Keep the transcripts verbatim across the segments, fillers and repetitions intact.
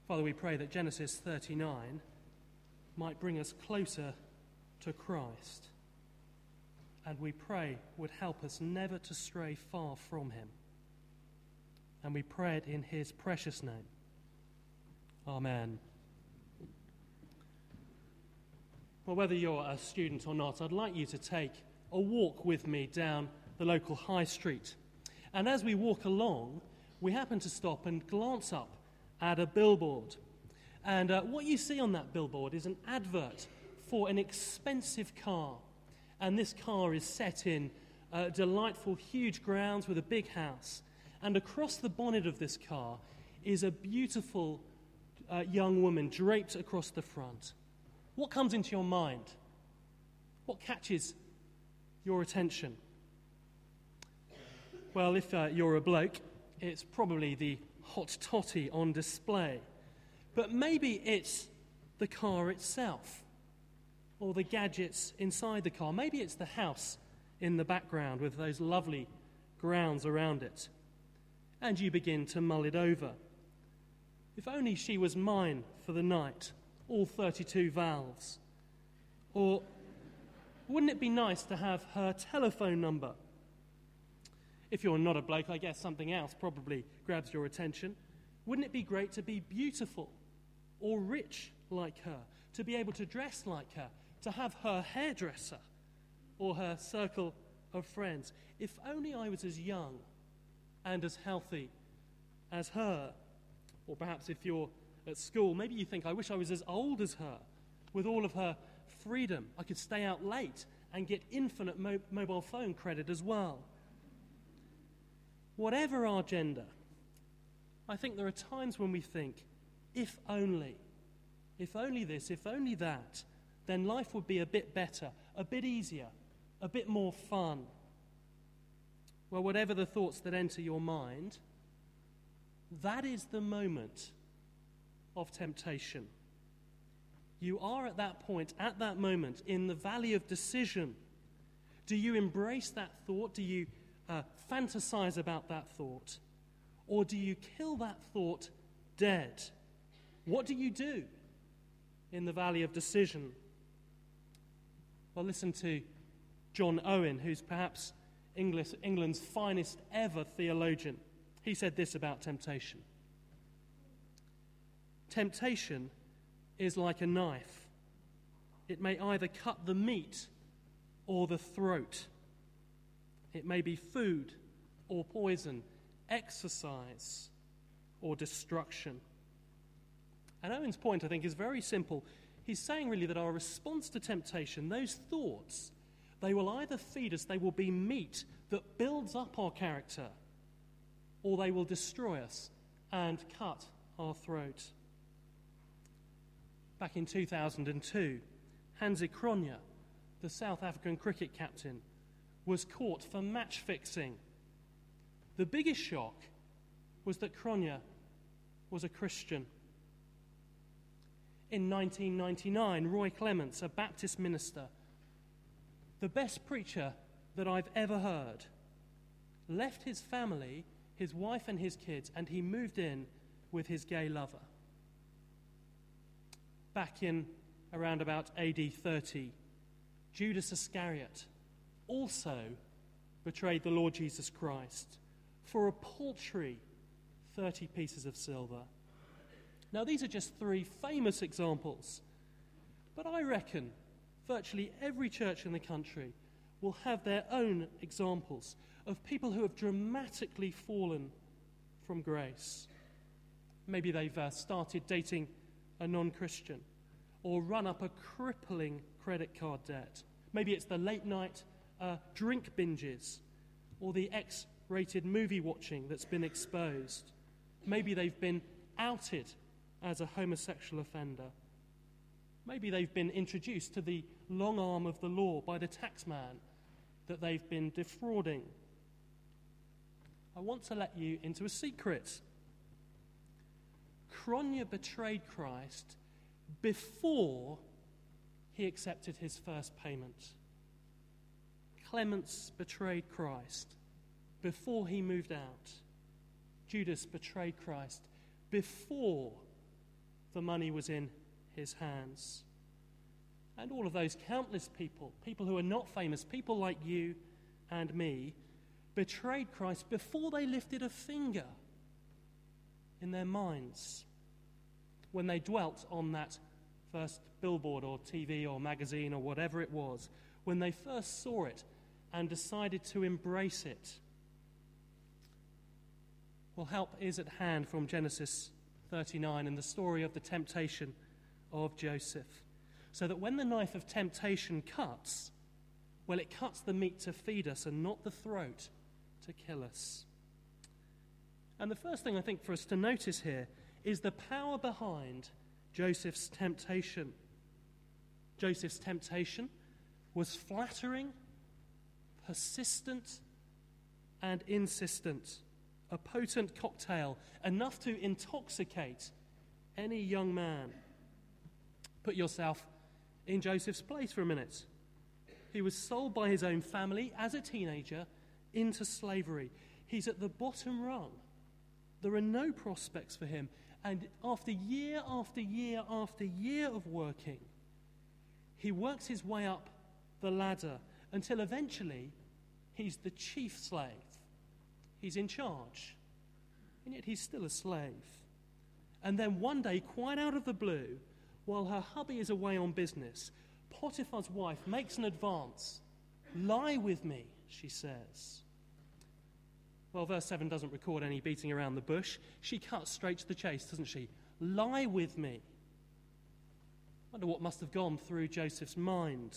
Father, we pray that Genesis thirty-nine might bring us closer to Christ, and we pray would help us never to stray far from him. And we pray it in his precious name. Amen. Well, whether you're a student or not, I'd like you to take a walk with me down the local high street. And as we walk along, we happen to stop and glance up at a billboard. And uh, what you see on that billboard is an advert for an expensive car. And this car is set in uh, delightful, huge grounds with a big house. And across the bonnet of this car is a beautiful uh, young woman draped across the front. What comes into your mind? What catches your attention? Well, if uh, you're a bloke, it's probably the hot toddy on display. But maybe it's the car itself, or the gadgets inside the car. Maybe it's the house in the background with those lovely grounds around it. And you begin to mull it over. If only she was mine for the night, all thirty-two valves. Or wouldn't it be nice to have her telephone number? If you're not a bloke, I guess something else probably grabs your attention. Wouldn't it be great to be beautiful or rich like her, to be able to dress like her, to have her hairdresser or her circle of friends? If only I was as young and as healthy as her. Or perhaps if you're at school, maybe you think, I wish I was as old as her, with all of her freedom. I could stay out late and get infinite mo- mobile phone credit as well. Whatever our gender, I think there are times when we think, if only, if only this, if only that, then life would be a bit better, a bit easier, a bit more fun. Well, whatever the thoughts that enter your mind, that is the moment of temptation. You are at that point, at that moment, in the valley of decision. Do you embrace that thought? Do you uh, fantasize about that thought? Or do you kill that thought dead? What do you do in the valley of decision? Well, listen to John Owen, who's perhaps English, England's finest ever theologian. He said this about temptation. Temptation is like a knife. It may either cut the meat or the throat. It may be food or poison, exercise or destruction. And Owen's point, I think, is very simple. He's saying really that our response to temptation, those thoughts, they will either feed us, they will be meat that builds up our character, or they will destroy us and cut our throat. Back in two thousand two, Hansi Cronje, the South African cricket captain, was caught for match fixing. The biggest shock was that Cronje was a Christian. In nineteen ninety-nine, Roy Clements, a Baptist minister, the best preacher that I've ever heard, left his family, his wife and his kids, and he moved in with his gay lover. Back in around about A D thirty, Judas Iscariot also betrayed the Lord Jesus Christ for a paltry thirty pieces of silver. Now, these are just three famous examples, but I reckon virtually every church in the country will have their own examples of people who have dramatically fallen from grace. Maybe they've uh, started dating a non-Christian or run up a crippling credit card debt. Maybe it's the late-night uh, drink binges or the X-rated movie watching that's been exposed. Maybe they've been outed as a homosexual offender. Maybe they've been introduced to the long arm of the law by the taxman that they've been defrauding. I want to let you into a secret. Cronje betrayed Christ before he accepted his first payment. Clements betrayed Christ before he moved out. Judas betrayed Christ before the money was in his hands. And all of those countless people, people who are not famous, people like you and me, betrayed Christ before they lifted a finger in their minds, when they dwelt on that first billboard or T V or magazine or whatever it was, when they first saw it and decided to embrace it. Well, help is at hand from Genesis thirty-nine and the story of the temptation of Joseph, so that when the knife of temptation cuts, well, it cuts the meat to feed us and not the throat to kill us. And the first thing I think for us to notice here is the power behind Joseph's temptation. Joseph's temptation was flattering, persistent, and insistent. A potent cocktail, enough to intoxicate any young man. Put yourself in Joseph's place for a minute. He was sold by his own family as a teenager into slavery. He's at the bottom rung. There are no prospects for him. And after year after year after year of working, he works his way up the ladder until eventually he's the chief slave. He's in charge, and yet he's still a slave. And then one day, quite out of the blue, while her hubby is away on business, Potiphar's wife makes an advance. "Lie with me," she says. Well, verse seven doesn't record any beating around the bush. She cuts straight to the chase, doesn't she? "Lie with me." I wonder what must have gone through Joseph's mind.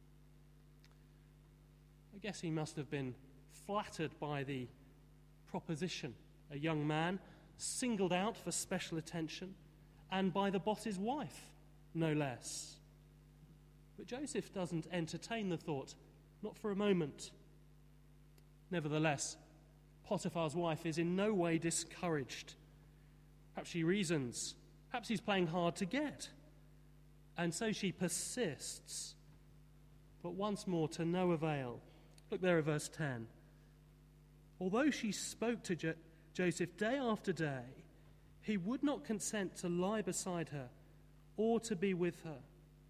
I guess he must have been flattered by the proposition. A young man singled out for special attention, and by the boss's wife, no less. But Joseph doesn't entertain the thought, not for a moment. Nevertheless, Potiphar's wife is in no way discouraged. Perhaps she reasons, perhaps he's playing hard to get. And so she persists, but once more to no avail. Look there at verse ten. Although she spoke to Jo- Joseph day after day, he would not consent to lie beside her or to be with her.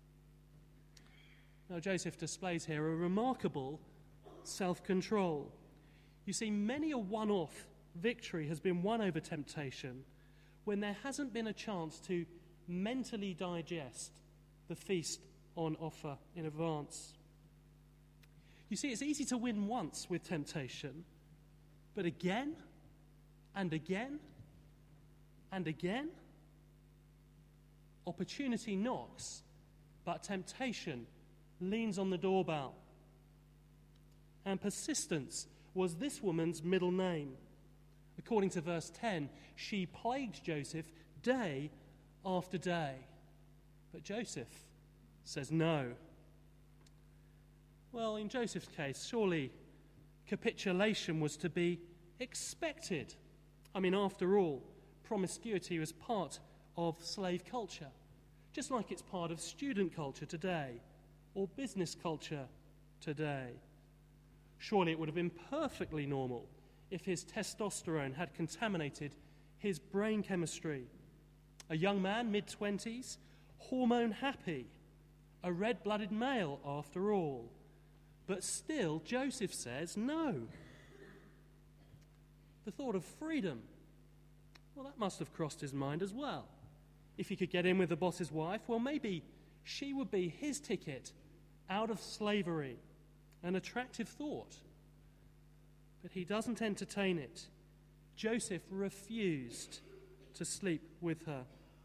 Now, Joseph displays here a remarkable self-control. You see, many a one-off victory has been won over temptation when there hasn't been a chance to mentally digest the feast on offer in advance. You see, it's easy to win once with temptation, but again and again and again, opportunity knocks, but temptation leans on the doorbell. And persistence was this woman's middle name. According to verse ten, she plagued Joseph day after day. But Joseph says no. Well, in Joseph's case, surely capitulation was to be expected. I mean, after all, promiscuity was part of slave culture, just like it's part of student culture today or business culture today. Surely it would have been perfectly normal if his testosterone had contaminated his brain chemistry. A young man, mid-twenties, hormone-happy, a red-blooded male after all. But still, Joseph says no. The thought of freedom, well, that must have crossed his mind as well. If he could get in with the boss's wife, well, maybe she would be his ticket out of slavery. An attractive thought. But he doesn't entertain it. Joseph refused to sleep with her.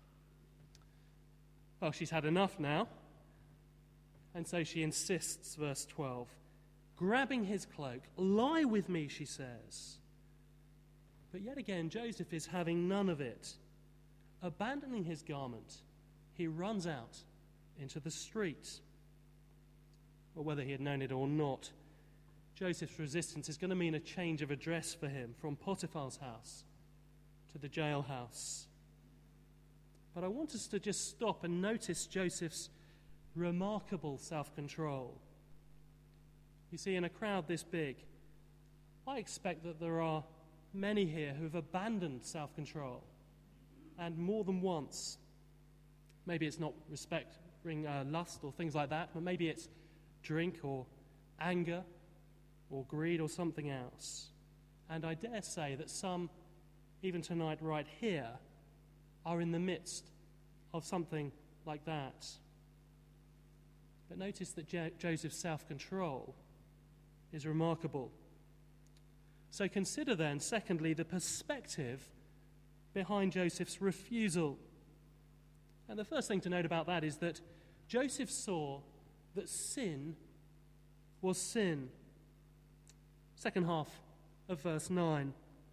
Well, she's had enough now. And so she insists, verse twelve. Grabbing his cloak, "Lie with me," she says. But yet again, Joseph is having none of it. Abandoning his garment, he runs out into the street. Well, whether he had known it or not, Joseph's resistance is going to mean a change of address for him from Potiphar's house to the jailhouse. But I want us to just stop and notice Joseph's remarkable self-control. You see, in a crowd this big, I expect that there are many here who have abandoned self-control, and more than once. Maybe it's not respect, bring uh, lust or things like that, but maybe it's drink or anger or greed or something else. And I dare say that some, even tonight right here, are in the midst of something like that. But notice that Jo- Joseph's self-control is remarkable. So consider then, secondly, the perspective behind Joseph's refusal. And the first thing to note about that is that Joseph saw that sin was sin. Second half of verse nine.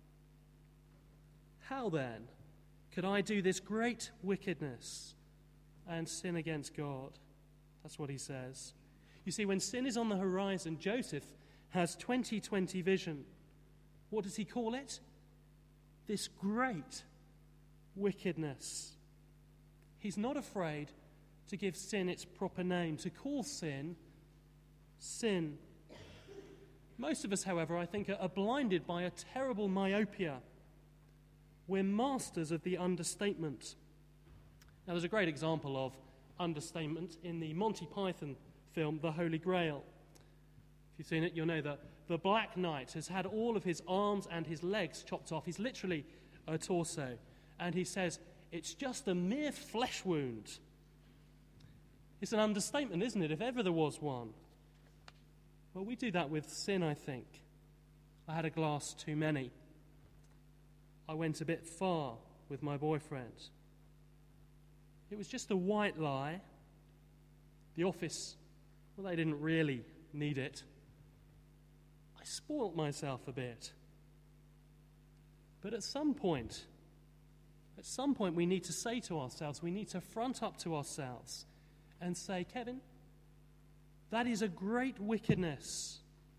How then could I do this great wickedness and sin against God? That's what he says. You see, when sin is on the horizon, Joseph has twenty twenty vision. What does he call it? This great wickedness. He's not afraid to give sin its proper name, to call sin, sin. Most of us, however, I think, are blinded by a terrible myopia. We're masters of the understatement. Now, there's a great example of understatement in the Monty Python film, The Holy Grail. If you've seen it, you'll know that the Black Knight has had all of his arms and his legs chopped off. He's literally a torso. And he says, it's just a mere flesh wound. It's an understatement, isn't it, if ever there was one? Well, we do that with sin, I think. I had a glass too many. I went a bit far with my boyfriend. It was just a white lie. The office, well, they didn't really need it. I spoilt myself a bit. But at some point, at some point we need to say to ourselves, we need to front up to ourselves and say, Kevin, that is a great wickedness.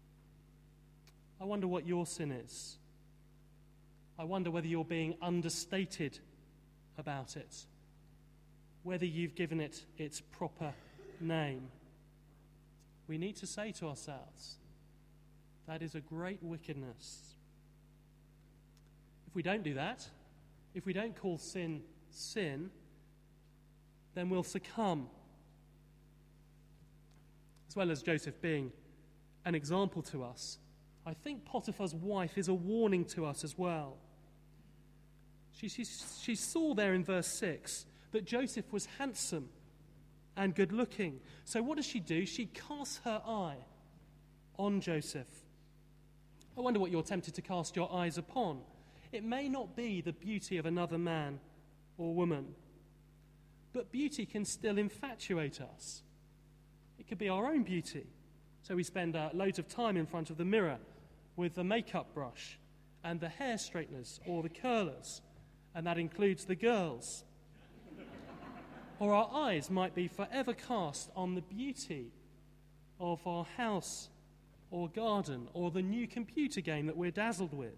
I wonder what your sin is. I wonder whether you're being understated about it, whether you've given it its proper name. We need to say to ourselves, that is a great wickedness. If we don't do that, if we don't call sin sin, then we'll succumb. As well as Joseph being an example to us, I think Potiphar's wife is a warning to us as well. She, she, she saw there in verse six that Joseph was handsome and good-looking. So what does she do? She casts her eye on Joseph. I wonder what you're tempted to cast your eyes upon. It may not be the beauty of another man or woman, but beauty can still infatuate us. It could be our own beauty. So we spend uh, loads of time in front of the mirror with the makeup brush and the hair straighteners or the curlers, and that includes the girls. Or our eyes might be forever cast on the beauty of our house or garden or the new computer game that we're dazzled with.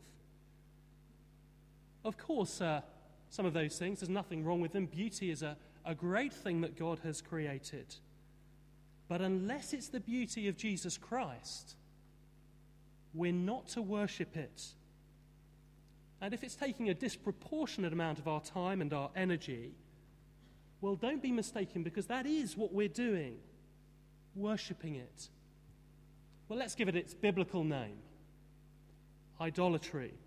Of course, uh, some of those things, there's nothing wrong with them. Beauty is a, a great thing that God has created. But unless it's the beauty of Jesus Christ, we're not to worship it. And if it's taking a disproportionate amount of our time and our energy, well, don't be mistaken, because that is what we're doing, worshipping it. Well, let's give it its biblical name: idolatry.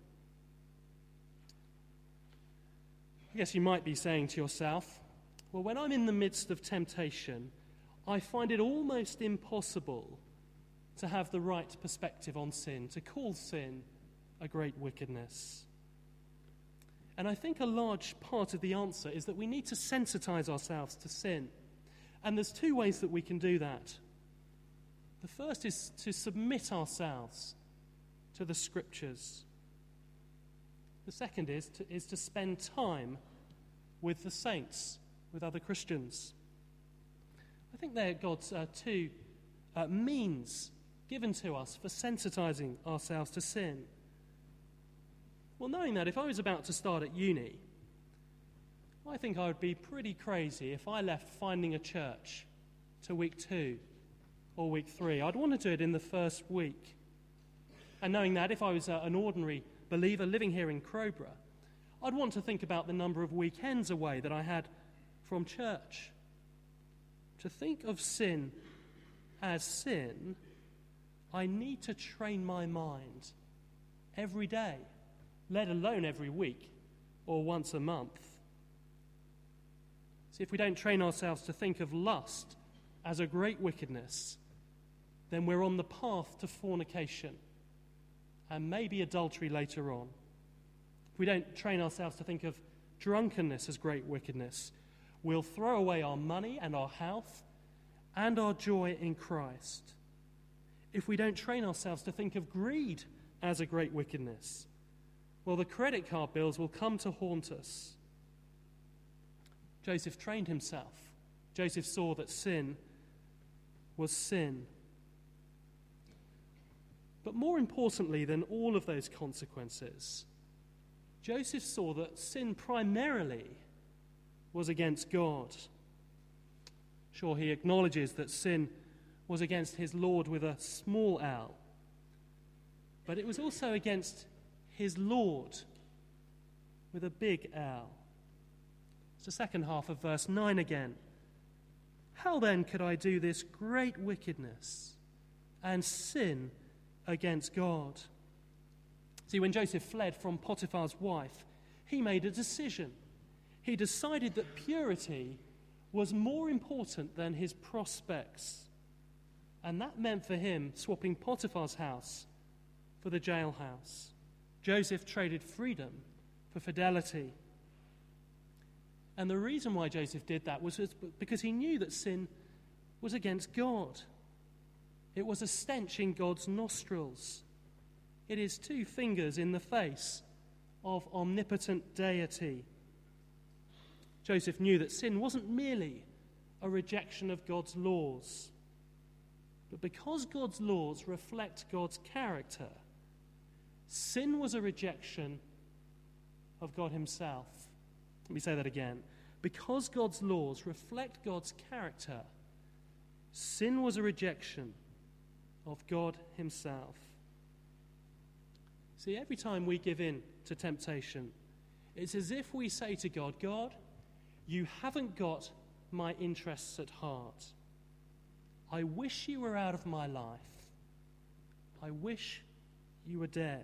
I guess you might be saying to yourself, well, when I'm in the midst of temptation, I find it almost impossible to have the right perspective on sin, to call sin a great wickedness. And I think a large part of the answer is that we need to sensitize ourselves to sin. And there's two ways that we can do that. The first is to submit ourselves to the Scriptures. The second is to, is to spend time with the saints, with other Christians. I think they're God's uh, two uh, means given to us for sensitizing ourselves to sin. Well, knowing that, if I was about to start at uni, I think I would be pretty crazy if I left finding a church to week two or week three. I'd want to do it in the first week. And knowing that, if I was uh, an ordinary believer living here in Crowborough, I'd want to think about the number of weekends away that I had from church. To think of sin as sin, I need to train my mind every day, let alone every week or once a month. See, if we don't train ourselves to think of lust as a great wickedness, then we're on the path to fornication and maybe adultery later on. If we don't train ourselves to think of drunkenness as great wickedness, we'll throw away our money and our health and our joy in Christ. If we don't train ourselves to think of greed as a great wickedness, well, the credit card bills will come to haunt us. Joseph trained himself. Joseph saw that sin was sin. But more importantly than all of those consequences, Joseph saw that sin primarily was against God. Sure, he acknowledges that sin was against his Lord with a small l, but it was also against his Lord with a big L. It's the second half of verse nine again. How then could I do this great wickedness and sin against God? See, when Joseph fled from Potiphar's wife, he made a decision. He decided that purity was more important than his prospects. And that meant for him swapping Potiphar's house for the jailhouse. Joseph traded freedom for fidelity. And the reason why Joseph did that was because he knew that sin was against God. It was a stench in God's nostrils. It is two fingers in the face of omnipotent deity. Joseph knew that sin wasn't merely a rejection of God's laws, but because God's laws reflect God's character, sin was a rejection of God himself. Let me say that again. Because God's laws reflect God's character, sin was a rejection of God himself. See, every time we give in to temptation, it's as if we say to God, God, you haven't got my interests at heart. I wish you were out of my life. I wish you were dead.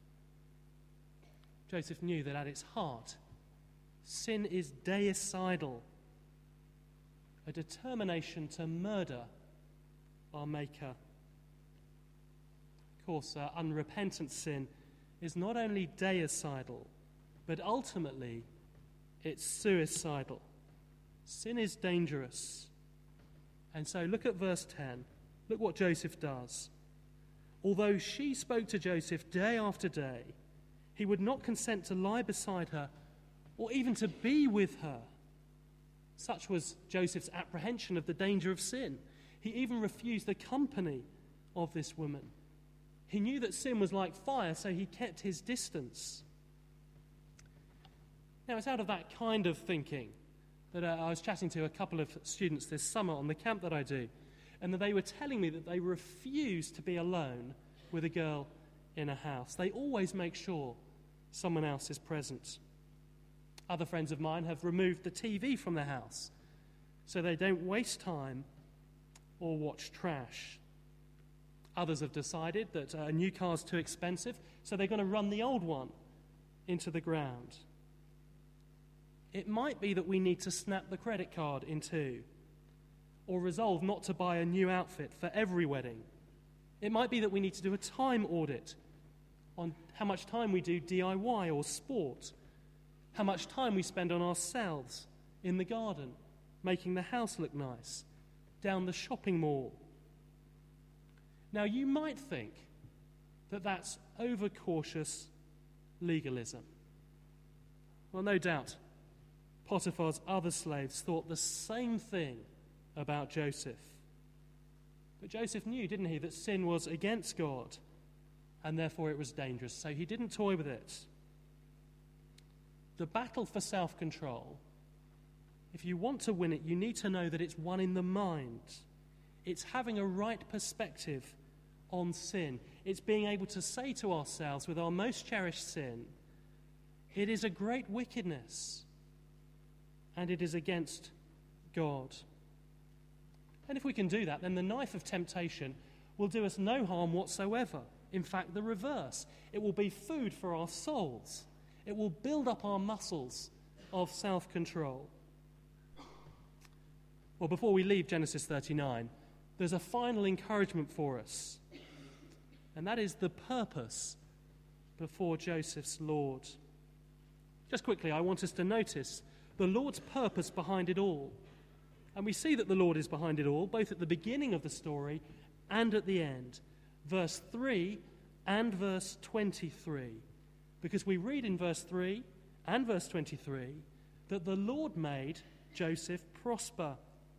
Joseph knew that at its heart, sin is deicidal, a determination to murder our Maker. Of course, uh, unrepentant sin is not only deicidal, but ultimately it's suicidal. Sin is dangerous. And so look at verse ten. Look what Joseph does. Although she spoke to Joseph day after day, he would not consent to lie beside her or even to be with her. Such was Joseph's apprehension of the danger of sin. He even refused the company of this woman. He knew that sin was like fire, so he kept his distance. Now, it's out of that kind of thinking that uh, I was chatting to a couple of students this summer on the camp that I do, and that they were telling me that they refuse to be alone with a girl in a house. They always make sure someone else is present. Other friends of mine have removed the T V from the house so they don't waste time or watch trash. Others have decided that a new car's too expensive, so they're going to run the old one into the ground. It might be that we need to snap the credit card in two, or resolve not to buy a new outfit for every wedding. It might be that we need to do a time audit on how much time we do D I Y or sport, how much time we spend on ourselves, in the garden, making the house look nice, down the shopping mall. Now, you might think that that's overcautious legalism. Well, no doubt, Potiphar's other slaves thought the same thing about Joseph. But Joseph knew, didn't he, that sin was against God, and therefore it was dangerous, so he didn't toy with it. The battle for self-control, if you want to win it, you need to know that it's won in the mind. It's having a right perspective on sin. It's being able to say to ourselves with our most cherished sin, it is a great wickedness, and it is against God. And if we can do that, then the knife of temptation will do us no harm whatsoever. In fact, the reverse. It will be food for our souls. It will build up our muscles of self-control. Well, before we leave Genesis thirty-nine, there's a final encouragement for us, and that is the purpose before Joseph's Lord. Just quickly, I want us to notice the Lord's purpose behind it all. And we see that the Lord is behind it all, both at the beginning of the story and at the end. Verse three and verse twenty-three. Because we read in verse three and verse twenty-three that the Lord made Joseph prosper.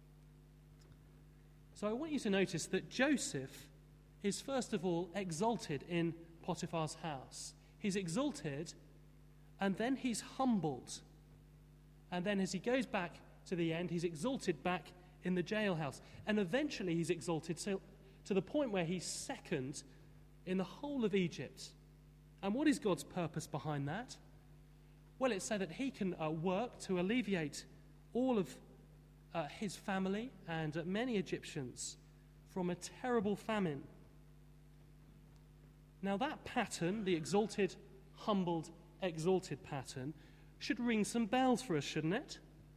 So I want you to notice that Joseph is first of all exalted in Potiphar's house. He's exalted, and then he's humbled. And then as he goes back to the end, he's exalted back in the jailhouse. And eventually he's exalted to, to the point where he's second in the whole of Egypt. And what is God's purpose behind that? Well, it's so that he can uh, work to alleviate all of uh, his family and uh, many Egyptians from a terrible famine. Now that pattern, the exalted, humbled, exalted pattern, should ring some bells for us, shouldn't it?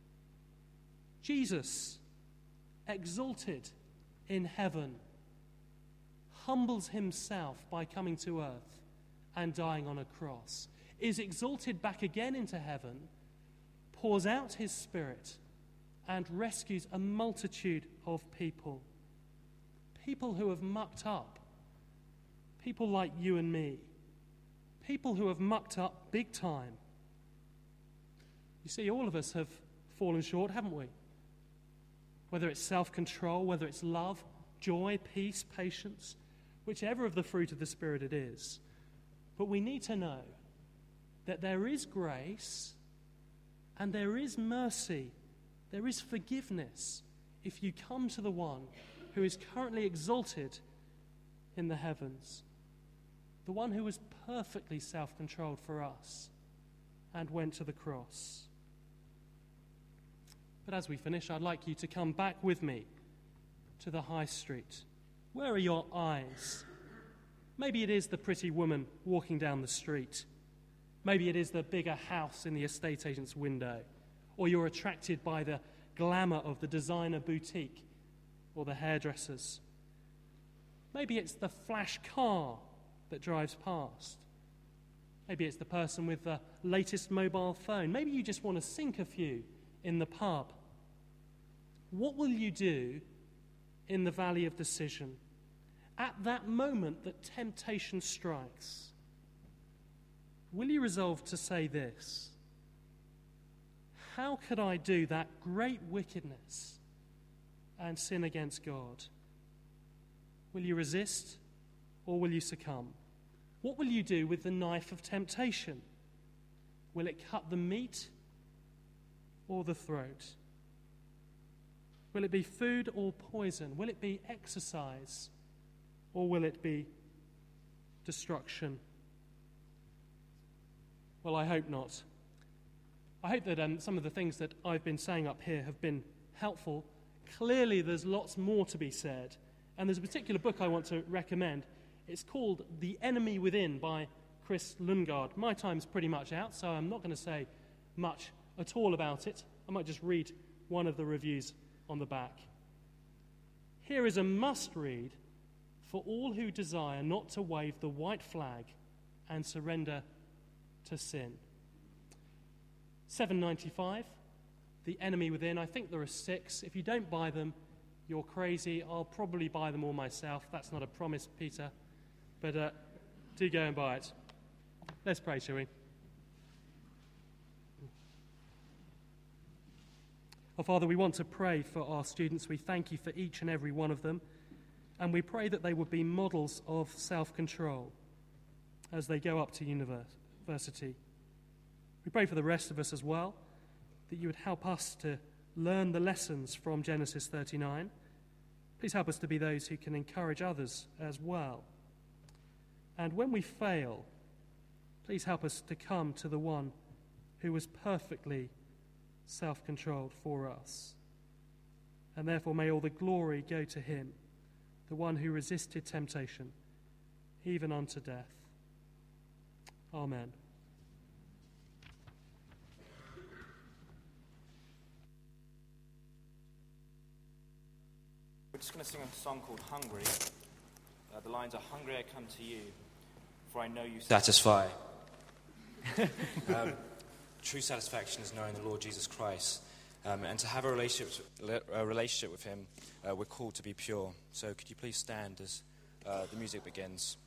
Jesus, exalted in heaven, humbles himself by coming to earth and dying on a cross, is exalted back again into heaven, pours out his Spirit, and rescues a multitude of people. People who have mucked up. People like you and me. People who have mucked up big time. You see, all of us have fallen short, haven't we? Whether it's self-control, whether it's love, joy, peace, patience, whichever of the fruit of the Spirit it is. But we need to know that there is grace and there is mercy, there is forgiveness if you come to the one who is currently exalted in the heavens, the one who was perfectly self-controlled for us and went to the cross. But as we finish, I'd like you to come back with me to the high street. Where are your eyes? Maybe it is the pretty woman walking down the street. Maybe it is the bigger house in the estate agent's window. Or you're attracted by the glamour of the designer boutique or the hairdressers. Maybe it's the flash car that drives past. Maybe it's the person with the latest mobile phone. Maybe you just want to sink a few in the pub. What will you do in the valley of decision? At that moment that temptation strikes, will you resolve to say this? How could I do that great wickedness and sin against God? Will you resist or will you succumb? What will you do with the knife of temptation? Will it cut the meat or the throat? Will it be food or poison? Will it be exercise or will it be destruction? Well, I hope not. I hope that um, some of the things that I've been saying up here have been helpful. Clearly, there's lots more to be said. And there's a particular book I want to recommend. It's called The Enemy Within by Chris Lundgaard. My time's pretty much out, so I'm not going to say much at all about it. I might just read one of the reviews on the back. Here is a must-read for all who desire not to wave the white flag and surrender to sin. seven ninety-five, The Enemy Within. I think there are six. If you don't buy them, you're crazy. I'll probably buy them all myself. That's not a promise, Peter. But uh, do go and buy it. Let's pray, shall we? Oh, Father, we want to pray for our students. We thank you for each and every one of them. And we pray that they would be models of self-control as they go up to university. We pray for the rest of us as well, that you would help us to learn the lessons from Genesis thirty-nine. Please help us to be those who can encourage others as well. And when we fail, please help us to come to the one who was perfectly self-controlled for us. And therefore may all the glory go to him, the one who resisted temptation, even unto death. Amen. We're just going to sing a song called Hungry. Uh, the lines are, hungry I come to you, for I know you satisfy. um, true satisfaction is knowing the Lord Jesus Christ. Um, and to have a relationship, a relationship with him, uh, we're called to be pure. So could you please stand as uh, the music begins?